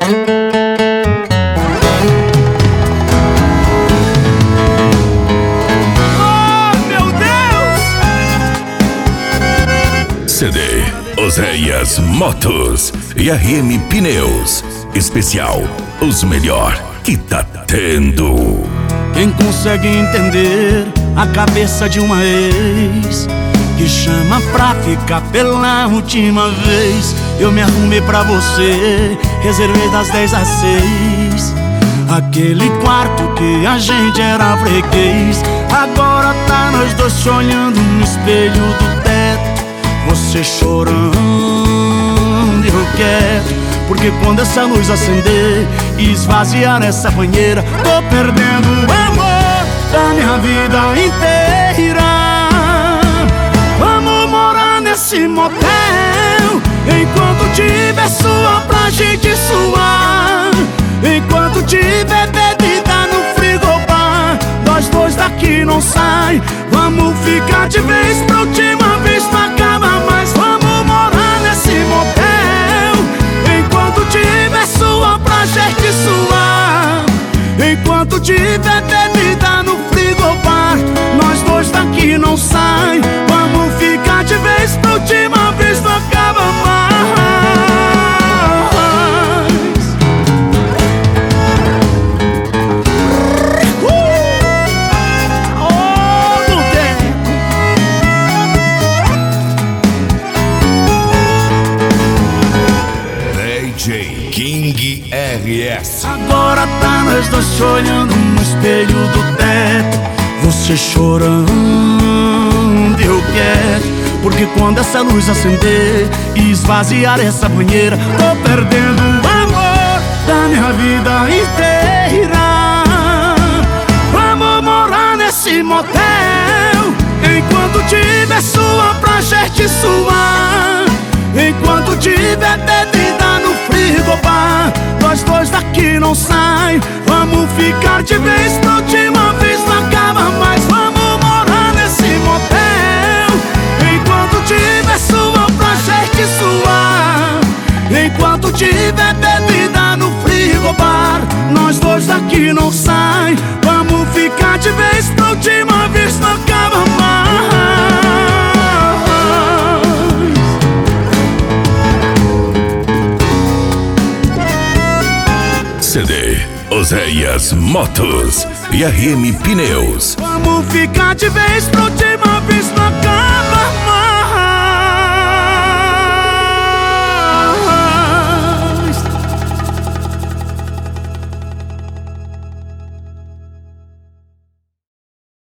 CD Oséias Motos e RM Pneus. Especial Os Melhor que tá tendo. Quem consegue entender a cabeça de uma ex que chama pra ficar pela última vez? Eu me arrumei pra você, reservei das 10 às 6 aquele quarto que a gente era freguês. Agora tá nós dois se olhando no espelho do teto, você chorando e eu quieto, porque quando essa luz acender e esvaziar essa banheira, tô perdendo o amor da minha vida inteira. Vamos morar nesse motel, enquanto tiver suor pra gente suar, enquanto tiver bebida no frigobar, nós dois daqui não sai. Vamos ficar de vez pra última vez, não acaba mais. Vamos morar nesse motel, enquanto tiver suor pra gente suar, enquanto tiver bebida no frigobar, nós dois daqui não sai. Vamos ficar de vez pra última vez, não acaba mais. DJ King RS. Agora tá nós dois se olhando no espelho do teto, você chorando e eu quieto, porque quando essa luz acender e esvaziar essa banheira, tô perdendo o amor da minha vida inteira. Vamos morar nesse motel, enquanto tiver suor pra gente suar, enquanto tiver bebida no frigobar, nós dois daqui não sai. Vamos ficar de vez pra última vez, não acaba mais. Vamos morar nesse motel, enquanto tiver suor pra gente suar, enquanto tiver bebida no frigobar, nós dois daqui não sai. Vamos ficar de vez pra última vez, não acaba mais. CD Oséias Motos e RM Pneus. Vamos ficar de vez pra última vez, não acaba.